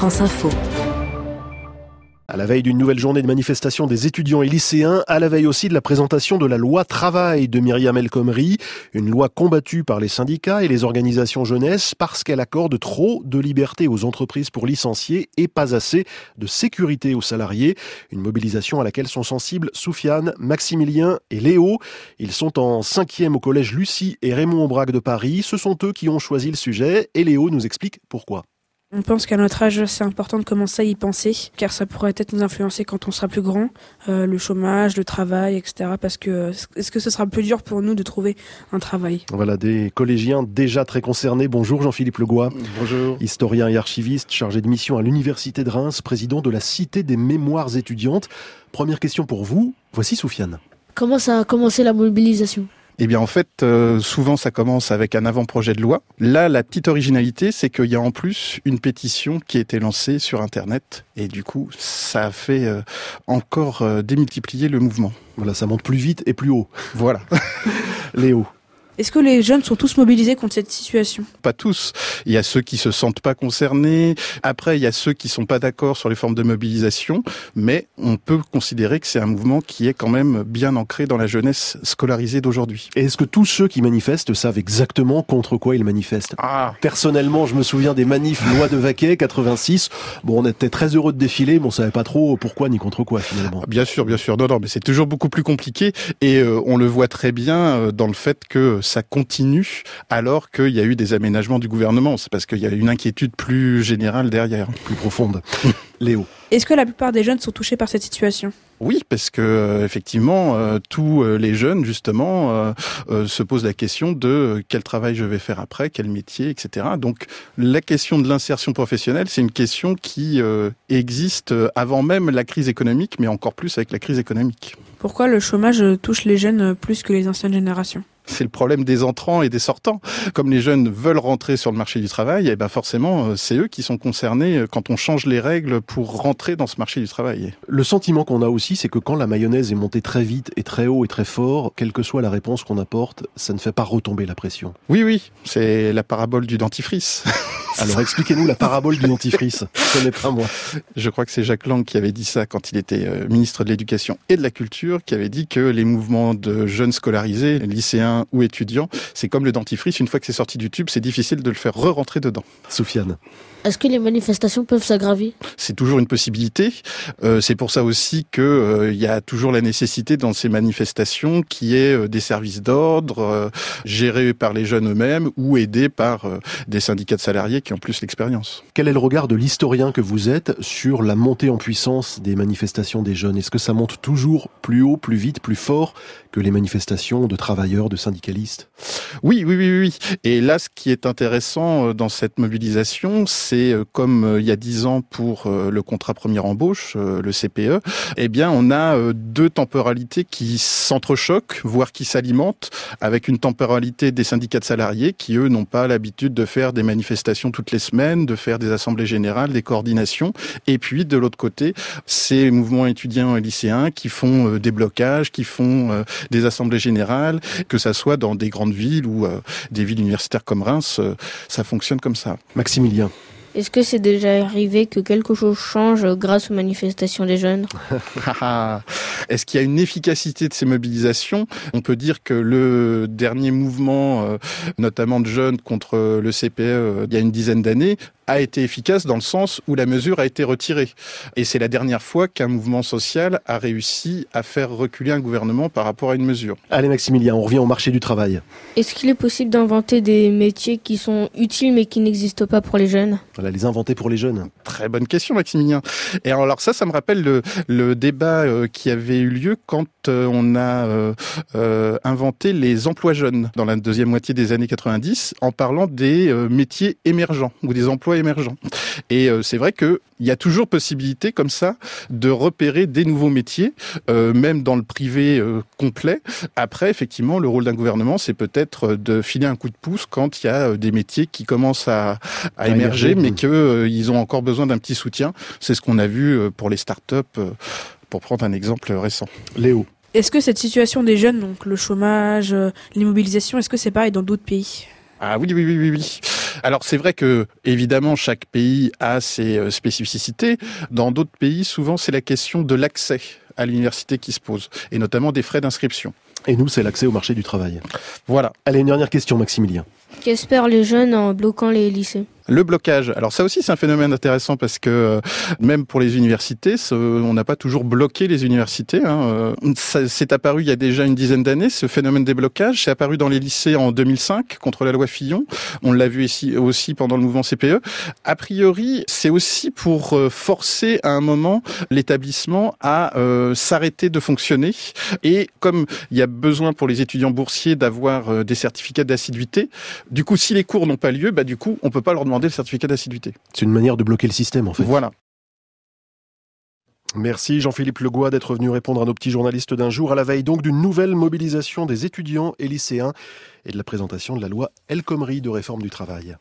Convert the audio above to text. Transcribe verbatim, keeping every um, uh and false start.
France Info. À la veille d'une nouvelle journée de manifestation des étudiants et lycéens, à la veille aussi de la présentation de la loi travail de Myriam El Khomri, une loi combattue par les syndicats et les organisations jeunesse parce qu'elle accorde trop de liberté aux entreprises pour licencier et pas assez de sécurité aux salariés. Une mobilisation à laquelle sont sensibles Soufiane, Maximilien et Léo. Ils sont en cinquième au collège Lucie et Raymond Aubrac de Paris. Ce sont eux qui ont choisi le sujet et Léo nous explique pourquoi. On pense qu'à notre âge, c'est important de commencer à y penser, car ça pourrait peut-être nous influencer quand on sera plus grand, euh, le chômage, le travail, et cetera. Parce que est-ce que ce sera plus dur pour nous de trouver un travail ? Voilà des collégiens déjà très concernés. Bonjour Jean-Philippe Legois. Bonjour. Historien et archiviste, chargé de mission à l'Université de Reims, président de la Cité des mémoires étudiantes. Première question pour vous, voici Soufiane. Comment ça a commencé la mobilisation ? Eh bien en fait, euh, souvent ça commence avec un avant-projet de loi. Là, la petite originalité, c'est qu'il y a en plus une pétition qui a été lancée sur Internet. Et du coup, ça a fait euh, encore euh, démultiplier le mouvement. Voilà, ça monte plus vite et plus haut. Voilà. Léo. Est-ce que les jeunes sont tous mobilisés contre cette situation ? Pas tous. Il y a ceux qui se sentent pas concernés. Après, il y a ceux qui sont pas d'accord sur les formes de mobilisation. Mais on peut considérer que c'est un mouvement qui est quand même bien ancré dans la jeunesse scolarisée d'aujourd'hui. Et est-ce que tous ceux qui manifestent savent exactement contre quoi ils manifestent ? Ah. Personnellement, je me souviens des manifs loi de Vaquet, quatre-vingt-six. Bon, on était très heureux de défiler, mais on savait pas trop pourquoi ni contre quoi finalement. Bien sûr, bien sûr. Non, non, mais c'est toujours beaucoup plus compliqué. Et euh, on le voit très bien euh, dans le fait que ça continue alors qu'il y a eu des aménagements du gouvernement. C'est parce qu'il y a une inquiétude plus générale derrière. Plus profonde. Léo. Est-ce que la plupart des jeunes sont touchés par cette situation ? Oui, parce que euh, effectivement, euh, tous euh, les jeunes justement euh, euh, se posent la question de euh, quel travail je vais faire après, quel métier, et cetera. Donc la question de l'insertion professionnelle, c'est une question qui euh, existe avant même la crise économique, mais encore plus avec la crise économique. Pourquoi le chômage touche les jeunes plus que les anciennes générations ? C'est le problème des entrants et des sortants. Comme les jeunes veulent rentrer sur le marché du travail, et ben forcément, c'est eux qui sont concernés quand on change les règles pour rentrer dans ce marché du travail. Le sentiment qu'on a aussi, c'est que quand la mayonnaise est montée très vite et très haut et très fort, quelle que soit la réponse qu'on apporte, ça ne fait pas retomber la pression. Oui, oui, c'est la parabole du dentifrice. Alors expliquez-nous la parabole du dentifrice. Ce n'est pas moi. Je crois que c'est Jacques Lang qui avait dit ça quand il était ministre de l'Éducation et de la Culture, qui avait dit que les mouvements de jeunes scolarisés, lycéens ou étudiants, c'est comme le dentifrice, une fois que c'est sorti du tube, c'est difficile de le faire re-rentrer dedans. Soufiane. Est-ce que les manifestations peuvent s'aggraver ? C'est toujours une possibilité. Euh, c'est pour ça aussi que euh, il y a toujours la nécessité dans ces manifestations qu'il y ait euh, des services d'ordre euh, gérés par les jeunes eux-mêmes ou aidés par euh, des syndicats de salariés qui ont plus l'expérience. Quel est le regard de l'historien que vous êtes sur la montée en puissance des manifestations des jeunes ? Est-ce que ça monte toujours plus haut, plus vite, plus fort que les manifestations de travailleurs, de syndicalistes ? Oui, oui, oui, oui. Et là, ce qui est intéressant dans cette mobilisation, c'est comme il y a dix ans pour le contrat première embauche, le C P E, eh bien, on a deux temporalités qui s'entrechoquent, voire qui s'alimentent, avec une temporalité des syndicats de salariés qui, eux, n'ont pas l'habitude de faire des manifestations toutes les semaines, de faire des assemblées générales, des coordinations. Et puis, de l'autre côté, ces mouvements étudiants et lycéens qui font des blocages, qui font des assemblées générales, que ça soit dans des grandes villes ou des villes universitaires comme Reims, ça fonctionne comme ça. Maximilien. Est-ce que c'est déjà arrivé que quelque chose change grâce aux manifestations des jeunes ? Est-ce qu'il y a une efficacité de ces mobilisations ? On peut dire que le dernier mouvement, euh, notamment de jeunes contre le C P E, euh, il y a une dizaine d'années, a été efficace dans le sens où la mesure a été retirée. Et c'est la dernière fois qu'un mouvement social a réussi à faire reculer un gouvernement par rapport à une mesure. Allez Maximilien, on revient au marché du travail. Est-ce qu'il est possible d'inventer des métiers qui sont utiles mais qui n'existent pas pour les jeunes ? Voilà, les inventer pour les jeunes. Très bonne question Maximilien. Et alors ça, ça me rappelle le, le débat euh, qui avait eu lieu quand euh, on a euh, euh, inventé les emplois jeunes dans la deuxième moitié des années quatre-vingt-dix en parlant des euh, métiers émergents ou des emplois émergents. Et euh, c'est vrai que il y a toujours possibilité comme ça de repérer des nouveaux métiers, euh, même dans le privé euh, complet. Après, effectivement, le rôle d'un gouvernement, c'est peut-être de filer un coup de pouce quand il y a des métiers qui commencent à, à émerger, mais qu'ils euh, ont encore besoin d'un petit soutien. C'est ce qu'on a vu euh, pour les startups, euh, pour prendre un exemple récent. Léo. Est-ce que cette situation des jeunes, donc le chômage, l'immobilisation, est-ce que c'est pareil dans d'autres pays ? Ah oui, oui, oui, oui, oui. Alors c'est vrai que, évidemment, chaque pays a ses spécificités. Dans d'autres pays, souvent, c'est la question de l'accès à l'université qui se pose, et notamment des frais d'inscription. Et nous, c'est l'accès au marché du travail. Voilà. Allez, une dernière question, Maximilien. Qu'espèrent les jeunes en bloquant les lycées ? Le blocage. Alors ça aussi, c'est un phénomène intéressant parce que euh, même pour les universités, ce, on n'a pas toujours bloqué les universités. Hein. Ça, c'est apparu il y a déjà une dizaine d'années, ce phénomène des blocages. C'est apparu dans les lycées en deux mille cinq, contre la loi Fillon. On l'a vu ici aussi pendant le mouvement C P E. A priori, c'est aussi pour euh, forcer à un moment l'établissement à euh, s'arrêter de fonctionner. Et comme il y a besoin pour les étudiants boursiers d'avoir euh, des certificats d'assiduité, du coup, si les cours n'ont pas lieu, bah du coup, on peut pas leur demander le certificat d'assiduité. C'est une manière de bloquer le système, en fait. Voilà. Merci Jean-Philippe Legoy d'être venu répondre à nos petits journalistes d'un jour, à la veille donc d'une nouvelle mobilisation des étudiants et lycéens et de la présentation de la loi El Khomri de réforme du travail.